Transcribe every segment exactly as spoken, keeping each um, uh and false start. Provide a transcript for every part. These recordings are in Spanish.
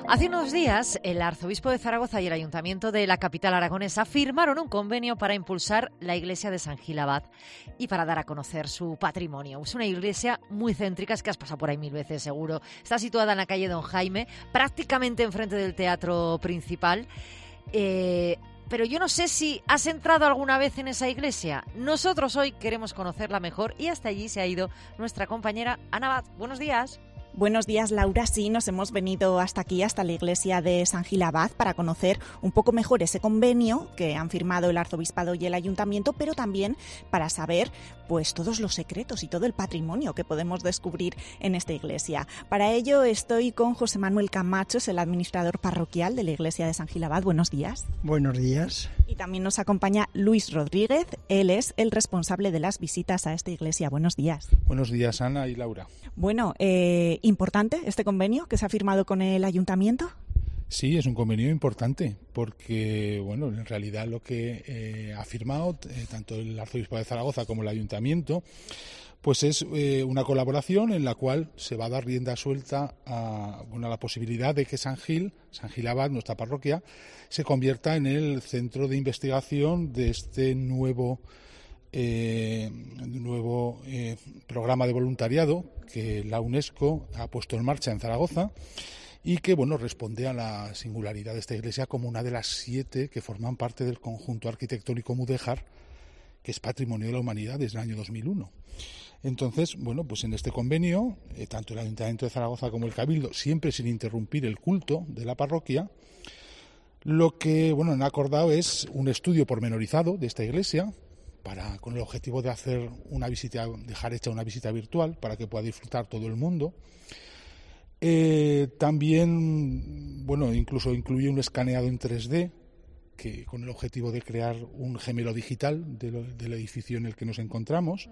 Hace unos días, el arzobispo de Zaragoza y el ayuntamiento de la capital aragonesa firmaron un convenio para impulsar la iglesia de San Gil Abad y para dar a conocer su patrimonio. Es una iglesia muy céntrica, es que has pasado por ahí mil veces seguro. Está situada en la calle Don Jaime, prácticamente enfrente del teatro principal. Eh, pero yo no sé si has entrado alguna vez en esa iglesia. Nosotros hoy queremos conocerla mejor y hasta allí se ha ido nuestra compañera Ana Abad. Buenos días. Buenos días, Laura. Sí, nos hemos venido hasta aquí, hasta la iglesia de San Gil Abad, para conocer un poco mejor ese convenio que han firmado el arzobispado y el ayuntamiento, pero también para saber pues todos los secretos y todo el patrimonio que podemos descubrir en esta iglesia. Para ello estoy con José Manuel Camacho, es el administrador parroquial de la iglesia de San Gil Abad. Buenos días. Buenos días. Y también nos acompaña Luis Rodríguez, él es el responsable de las visitas a esta iglesia. Buenos días. Buenos días, Ana y Laura. Bueno, eh, ¿importante este convenio que se ha firmado con el ayuntamiento? Sí, es un convenio importante porque, bueno, en realidad lo que eh, ha firmado eh, tanto el arzobispo de Zaragoza como el ayuntamiento, pues es eh, una colaboración en la cual se va a dar rienda suelta a, bueno, a la posibilidad de que San Gil, San Gil Abad, nuestra parroquia, se convierta en el centro de investigación de este nuevo Eh, un nuevo eh, programa de voluntariado que la UNESCO ha puesto en marcha en Zaragoza y que, bueno, responde a la singularidad de esta iglesia como una de las siete que forman parte del conjunto arquitectónico mudéjar, que es Patrimonio de la Humanidad desde el año dos mil uno. Entonces, bueno, pues en este convenio, eh, tanto el Ayuntamiento de Zaragoza como el Cabildo, siempre sin interrumpir el culto de la parroquia, lo que, bueno, han acordado es un estudio pormenorizado de esta iglesia, para con el objetivo de hacer una visita, dejar hecha una visita virtual para que pueda disfrutar todo el mundo. Eh, también, bueno, incluso incluye un escaneado en tres D, que con el objetivo de crear un gemelo digital de lo, del edificio en el que nos encontramos.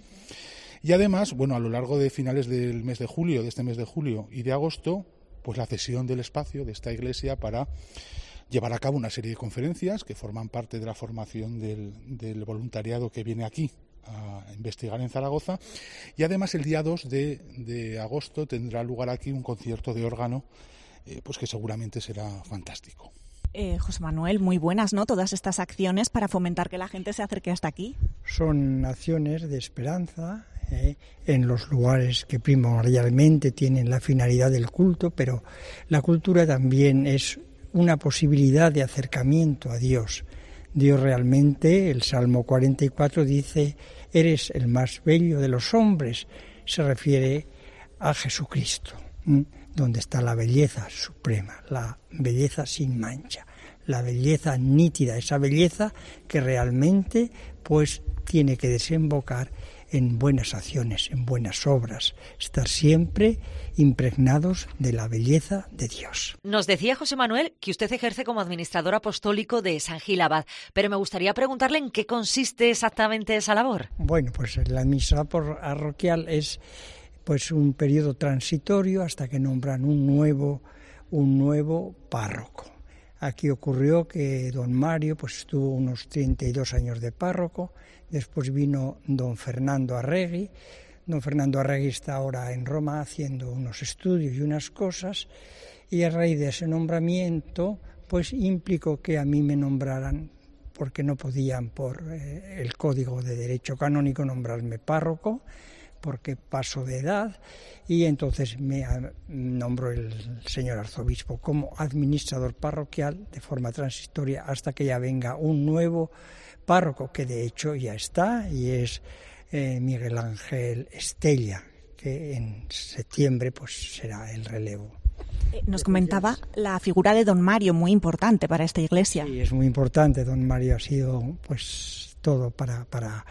Y además, bueno, a lo largo de finales del mes de julio, de este mes de julio y de agosto, pues la cesión del espacio de esta iglesia para llevar a cabo una serie de conferencias que forman parte de la formación del, del voluntariado que viene aquí a investigar en Zaragoza. Y además el día dos de, de agosto tendrá lugar aquí un concierto de órgano eh, pues que seguramente será fantástico. Eh, José Manuel, muy buenas, ¿no? Todas estas acciones para fomentar que la gente se acerque hasta aquí. Son acciones de esperanza eh, en los lugares que primordialmente tienen la finalidad del culto, pero la cultura también es una posibilidad de acercamiento a Dios. Dios realmente, el Salmo cuarenta y cuatro dice, eres el más bello de los hombres, se refiere a Jesucristo, ¿m? donde está la belleza suprema, la belleza sin mancha, la belleza nítida, esa belleza que realmente pues tiene que desembocar en buenas acciones, en buenas obras, estar siempre impregnados de la belleza de Dios. Nos decía José Manuel que usted ejerce como administrador apostólico de San Gil Abad, pero me gustaría preguntarle en qué consiste exactamente esa labor. Bueno, pues el administrador parroquial es pues un periodo transitorio hasta que nombran un nuevo, un nuevo párroco. Aquí ocurrió que don Mario pues estuvo unos treinta y dos años de párroco, después vino don Fernando Arregui. Don Fernando Arregui está ahora en Roma haciendo unos estudios y unas cosas, y a raíz de ese nombramiento pues implicó que a mí me nombraran, porque no podían por eh, el Código de Derecho Canónico nombrarme párroco, porque paso de edad, y entonces me nombró el señor arzobispo como administrador parroquial de forma transitoria hasta que ya venga un nuevo párroco, que de hecho ya está, y es eh, Miguel Ángel Estella, que en septiembre pues será el relevo. Nos comentaba la figura de don Mario, muy importante para esta iglesia. Sí, es muy importante. Don Mario ha sido pues todo para... para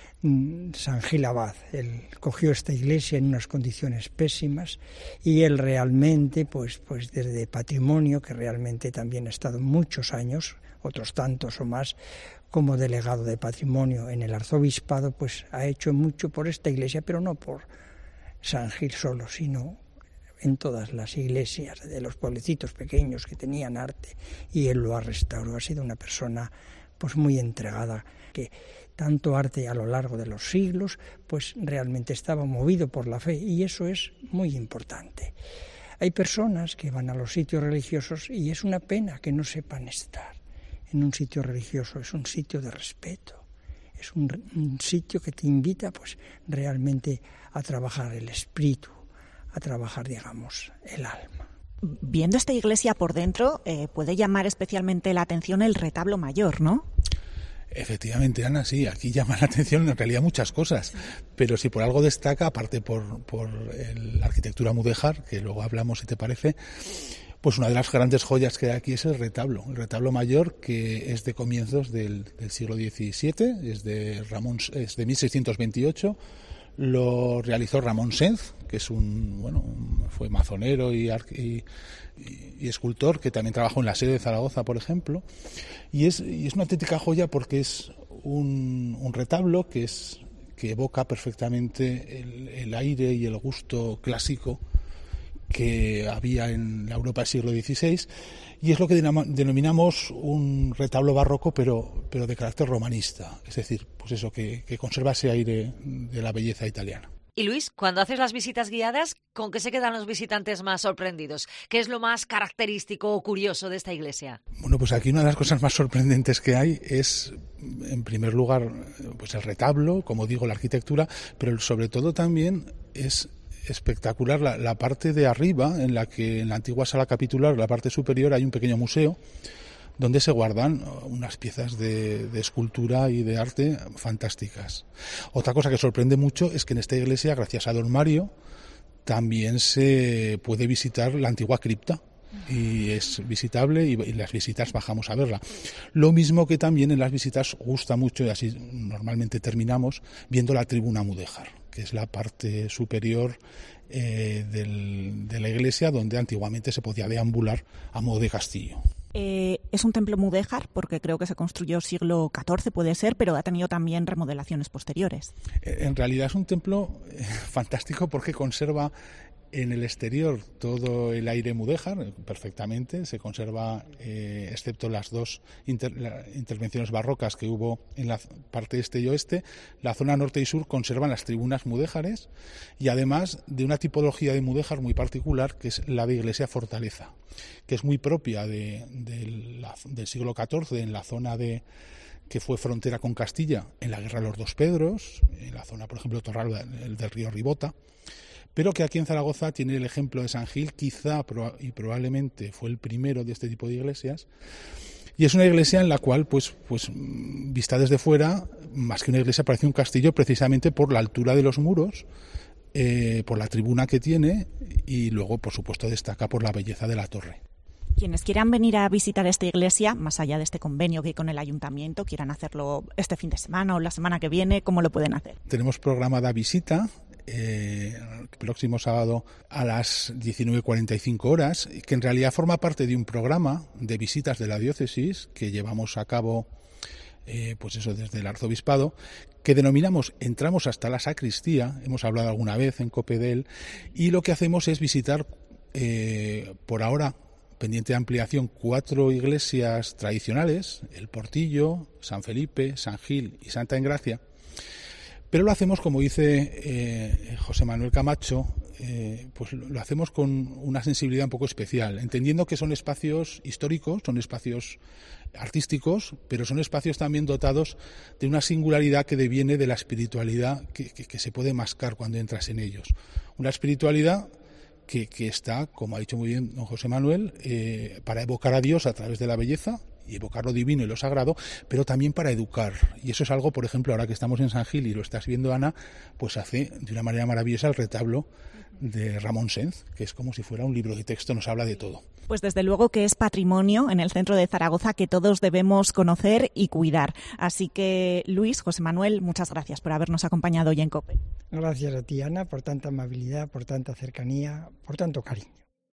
San Gil Abad. Él cogió esta iglesia en unas condiciones pésimas y él realmente, pues, pues desde patrimonio, que realmente también ha estado muchos años, otros tantos o más, como delegado de patrimonio en el arzobispado, pues ha hecho mucho por esta iglesia, pero no por San Gil solo, sino en todas las iglesias de los pueblecitos pequeños que tenían arte, y él lo ha restaurado. Ha sido una persona pues muy entregada, que tanto arte a lo largo de los siglos, pues realmente estaba movido por la fe, y eso es muy importante. Hay personas que van a los sitios religiosos y es una pena que no sepan estar en un sitio religioso. Es un sitio de respeto, es un, un sitio que te invita pues realmente a trabajar el espíritu, a trabajar, digamos, el alma. Viendo esta iglesia por dentro, eh, puede llamar especialmente la atención el retablo mayor, ¿no? Efectivamente, Ana, sí, aquí llama la atención en realidad muchas cosas, pero si por algo destaca, aparte por, por el, la arquitectura mudéjar, que luego hablamos si te parece, pues una de las grandes joyas que hay aquí es el retablo, el retablo mayor, que es de comienzos del, del siglo diecisiete, es de, Ramón, es de mil seiscientos veintiocho, lo realizó Ramón Senz, que es un, bueno, fue mazonero y, y, y escultor, que también trabajó en la sede de Zaragoza, por ejemplo, y es, y es una auténtica joya porque es un, un retablo que es que evoca perfectamente el, el aire y el gusto clásico que había en la Europa del siglo dieciséis, y es lo que denominamos un retablo barroco, pero, pero de carácter romanista, es decir, pues eso, que, que conserva ese aire de la belleza italiana. Y Luis, cuando haces las visitas guiadas, ¿con qué se quedan los visitantes más sorprendidos? ¿Qué es lo más característico o curioso de esta iglesia? Bueno, pues aquí una de las cosas más sorprendentes que hay es, en primer lugar, pues el retablo, como digo, la arquitectura, pero sobre todo también es espectacular la, la parte de arriba, en la que en la antigua sala capitular, la parte superior, hay un pequeño museo donde se guardan unas piezas de, de escultura y de arte fantásticas. Otra cosa que sorprende mucho es que en esta iglesia, gracias a don Mario, también se puede visitar la antigua cripta, y es visitable, y, y las visitas bajamos a verla. Lo mismo que también en las visitas gusta mucho, y así normalmente terminamos, viendo la tribuna mudéjar, que es la parte superior eh, del, de la iglesia, donde antiguamente se podía deambular a modo de castillo. Eh, es un templo mudéjar porque creo que se construyó siglo catorce, puede ser, pero ha tenido también remodelaciones posteriores. En realidad es un templo eh, fantástico porque conserva en el exterior todo el aire mudéjar perfectamente, se conserva, eh, excepto las dos inter, la, intervenciones barrocas que hubo en la parte este y oeste. La zona norte y sur conservan las tribunas mudéjares, y además de una tipología de mudéjar muy particular, que es la de iglesia fortaleza, que es muy propia de, de la, del siglo catorce, en la zona de que fue frontera con Castilla en la Guerra de los Dos Pedros, en la zona, por ejemplo, Torral del, del río Ribota, pero que aquí en Zaragoza tiene el ejemplo de San Gil, quizá y probablemente fue el primero de este tipo de iglesias, y es una iglesia en la cual, pues, pues vista desde fuera, más que una iglesia parece un castillo, precisamente por la altura de los muros, eh, por la tribuna que tiene, y luego, por supuesto, destaca por la belleza de la torre. Quienes quieran venir a visitar esta iglesia, más allá de este convenio que hay con el ayuntamiento, quieran hacerlo este fin de semana o la semana que viene, ¿cómo lo pueden hacer? Tenemos programada visita Eh, próximo sábado a las diecinueve cuarenta y cinco horas, que en realidad forma parte de un programa de visitas de la diócesis que llevamos a cabo, eh, pues eso, desde el arzobispado, que denominamos Entramos hasta la sacristía. Hemos hablado alguna vez en COPE de él, y lo que hacemos es visitar, eh, por ahora pendiente de ampliación, cuatro iglesias tradicionales: el Portillo, San Felipe, San Gil y Santa Engracia. Pero lo hacemos, como dice eh, José Manuel Camacho, eh, pues lo hacemos con una sensibilidad un poco especial, entendiendo que son espacios históricos, son espacios artísticos, pero son espacios también dotados de una singularidad que deviene de la espiritualidad que, que, que se puede mascar cuando entras en ellos. Una espiritualidad que, que está, como ha dicho muy bien don José Manuel, eh, para evocar a Dios a través de la belleza y evocar lo divino y lo sagrado, pero también para educar. Y eso es algo, por ejemplo, ahora que estamos en San Gil y lo estás viendo, Ana, pues hace de una manera maravillosa el retablo de Ramón Senz, que es como si fuera un libro de texto, nos habla de todo. Pues desde luego que es patrimonio en el centro de Zaragoza que todos debemos conocer y cuidar. Así que, Luis, José Manuel, muchas gracias por habernos acompañado hoy en COPE. Gracias a ti, Ana, por tanta amabilidad, por tanta cercanía, por tanto cariño.